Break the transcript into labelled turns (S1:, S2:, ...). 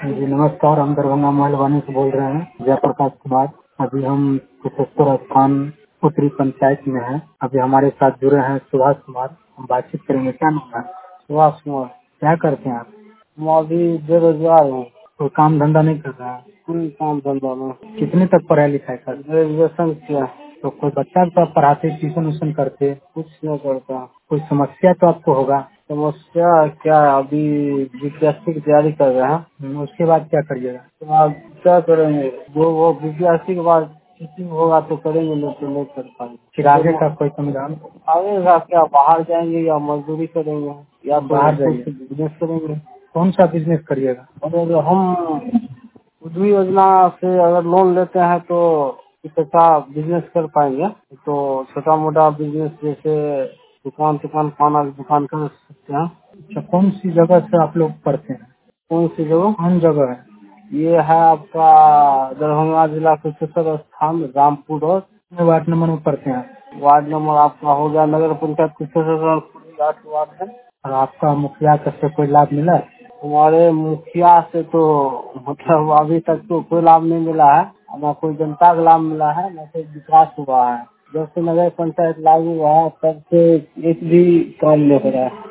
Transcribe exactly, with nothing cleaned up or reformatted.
S1: जी नमस्कार, हम दरभंगा महलवानी से बोल रहे हैं, जयप्रकाश कुमार। अभी हम कुशेश्वर स्थान उत्तरी पंचायत में हैं। अभी हमारे साथ जुड़े हैं सुभाष कुमार। हम बातचीत करेंगे। क्या नाम है? सुभाष कुमार। क्या करते हैं आप? मैं अभी बेरोजगार हूँ। कोई काम धंधा नहीं कर रहा है? कोई काम धंधा नहीं। कितने तक पढ़ाई लिखाई कर? ग्रेजुएशन किया। तो कोई बच्चा तो आप पढ़ाते, ट्यूशन व्यूशन करते? कुछ नहीं करता। कोई समस्या तो आपको होगा? समस्या क्या है, अभी बीपीएससी की तैयारी कर रहे हैं। हम्म, उसके बाद क्या करिएगा? तो आप क्या करेंगे? जो वो बीपीएससी के बाद टीचिंग होगा तो करेंगे, नहीं तो नहीं कर पाएंगे। फिर आगे का कोई संविधान? आगे का क्या, बाहर जाएंगे या मजदूरी करेंगे या तो बाहर जाइए बिजनेस करेंगे। कौन सा बिजनेस करिएगा? अगर हम उद्यमी योजना से अगर लोन लेते हैं तो कुछ अच्छा बिजनेस कर पाएंगे। तो छोटा मोटा बिजनेस जैसे दुकान दुकान पाना दुकान कर सकते हैं। अच्छा, कौन सी जगह से आप लोग पढ़ते हैं? कौन सी जगह? कौन जगह है ये? है आपका दरभंगा जिला कुशेश्वर स्थान, रामपुर रोड। वार्ड नंबर में पढ़ते हैं? वार्ड नंबर आपका हो गया नगर पंचायत कुशेश्वर, आठ वार्ड है। और आपका मुखिया से कोई लाभ मिला? हमारे मुखिया से तो मतलब अभी तक तो कोई लाभ नहीं मिला है, न कोई जनता का लाभ मिला है, न कोई विकास हुआ है। जब से नगर पंचायत लागू हुआ है तब से एक भी काम नहीं हो रहा है।